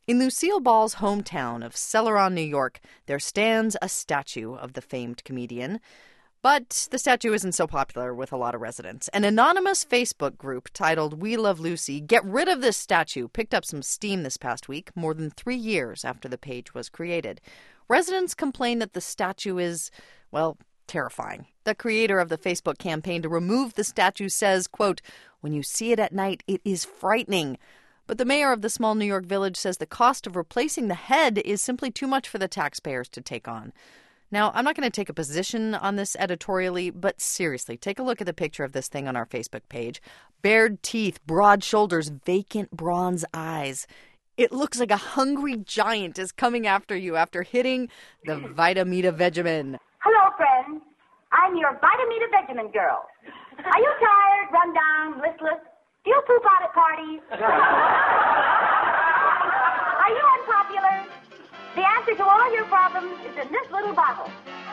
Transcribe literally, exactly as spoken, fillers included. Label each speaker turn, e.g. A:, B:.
A: In Lucille Ball's hometown of Celeron, New York, there stands a statue of the famed comedian. But the statue isn't so popular with a lot of residents. An anonymous Facebook group titled We Love Lucy, Get Rid of This Statue, picked up some steam this past week, more than three years after the page was created. Residents complain that the statue is, well, terrifying. The creator of the Facebook campaign to remove the statue says, quote, "When you see it at night, it is frightening." But the mayor of the small New York village says the cost of replacing the head is simply too much for the taxpayers to take on. Now, I'm not going to take a position on this editorially, but seriously, take a look at the picture of this thing on our Facebook page. Bared teeth, broad shoulders, vacant bronze eyes. It looks like a hungry giant is coming after you after hitting the Vitamita Vegemin.
B: Hello, friends. I'm your Vitamita Vegemin girl. Are you tired, run down, listless? Do you poop out at parties? Are you unpopular? The answer to all your problems is in this little bottle.